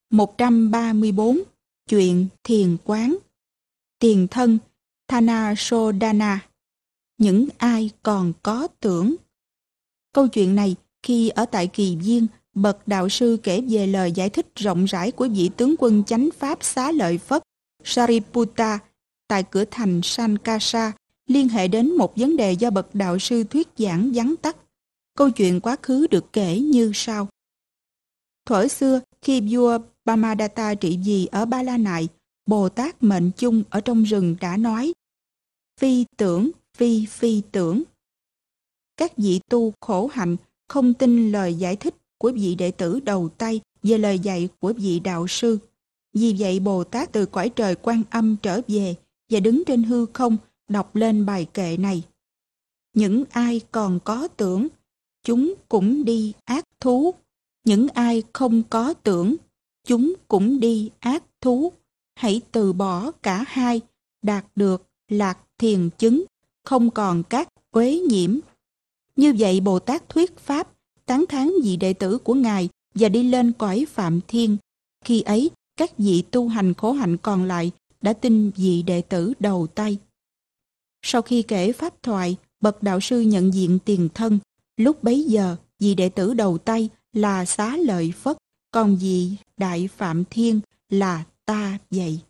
134. Chuyện thiền quán. Tiền thân Thanasodana. Những ai còn có tưởng. Câu chuyện này, khi ở tại Kỳ Viên, bậc đạo sư kể về lời giải thích rộng rãi của vị tướng quân chánh pháp Xá Lợi Phất Sariputta tại cửa thành Sankasa, liên hệ đến một vấn đề do bậc đạo sư thuyết giảng vắn tắt. Câu chuyện quá khứ được kể như sau. Thuở xưa, khi vua Brahmadatta trị vì ở Ba La Nại, Bồ Tát mệnh chung ở trong rừng đã nói: phi tưởng, phi phi tưởng. Các vị tu khổ hạnh không tin lời giải thích của vị đệ tử đầu tay về lời dạy của vị đạo sư. Vì vậy Bồ Tát từ cõi trời Quan Âm trở về và đứng trên hư không đọc lên bài kệ này. Những ai còn có tưởng, chúng cũng đi ác thú. Những ai không có tưởng, chúng cũng đi ác thú. Hãy từ bỏ cả hai, đạt được lạc thiền chứng, không còn các uế nhiễm. Như vậy Bồ Tát thuyết pháp, tán thán vị đệ tử của Ngài và đi lên cõi Phạm Thiên. Khi ấy, các vị tu hành khổ hạnh còn lại đã tin vị đệ tử đầu tay. Sau khi kể pháp thoại, bậc đạo sư nhận diện tiền thân. Lúc bấy giờ, vị đệ tử đầu tay là Xá Lợi Phất, còn vị Đại Phạm Thiên là ta vậy.